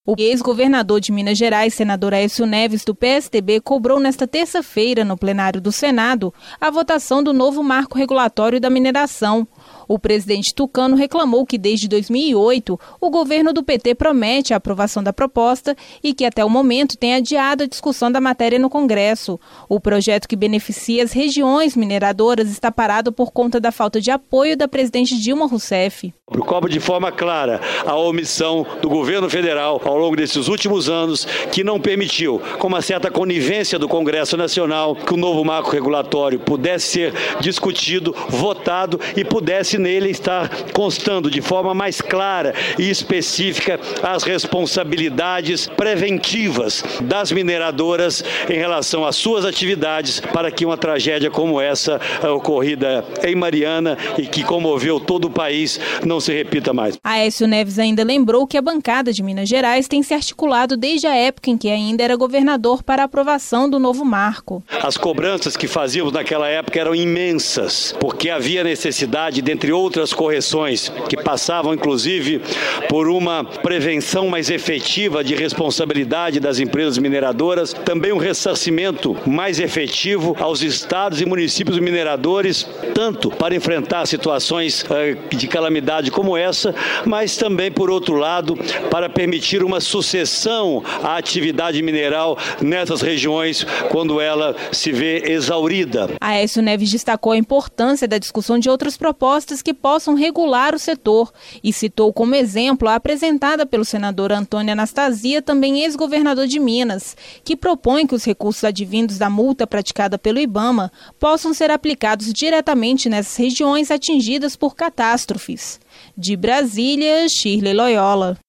O ex-governador de Minas Gerais, senador Aécio Neves, do PSDB, cobrou nesta terça-feira, no plenário do Senado, a votação do novo marco regulatório da mineração. O presidente tucano reclamou que desde 2008 o governo do PT promete a aprovação da proposta e que até o momento tem adiado a discussão da matéria no Congresso. O projeto que beneficia as regiões mineradoras está parado por conta da falta de apoio da presidente Dilma Rousseff. Eu cobro de forma clara a omissão do governo federal ao longo desses últimos anos, que não permitiu, com uma certa conivência do Congresso Nacional, que o novo marco regulatório pudesse ser discutido, votado e pudesse nele estar constando de forma mais clara e específica as responsabilidades preventivas das mineradoras em relação às suas atividades, para que uma tragédia como essa ocorrida em Mariana e que comoveu todo o país não se repita mais. Aécio Neves ainda lembrou que a bancada de Minas Gerais tem se articulado desde a época em que ainda era governador para a aprovação do novo marco. As cobranças que fazíamos naquela época eram imensas, porque havia necessidade, dentre outras correções, que passavam inclusive por uma prevenção mais efetiva de responsabilidade das empresas mineradoras, também um ressarcimento mais efetivo aos estados e municípios mineradores, tanto para enfrentar situações de calamidade como essa, mas também, por outro lado, para permitir uma sucessão à atividade mineral nessas regiões quando ela se vê exaurida. Aécio Neves destacou a importância da discussão de outras propostas que possam regular o setor e citou como exemplo a apresentada pelo senador Antônio Anastasia, também ex-governador de Minas, que propõe que os recursos advindos da multa praticada pelo IBAMA possam ser aplicados diretamente nessas regiões atingidas por catástrofes. De Brasília, Shirley Loyola.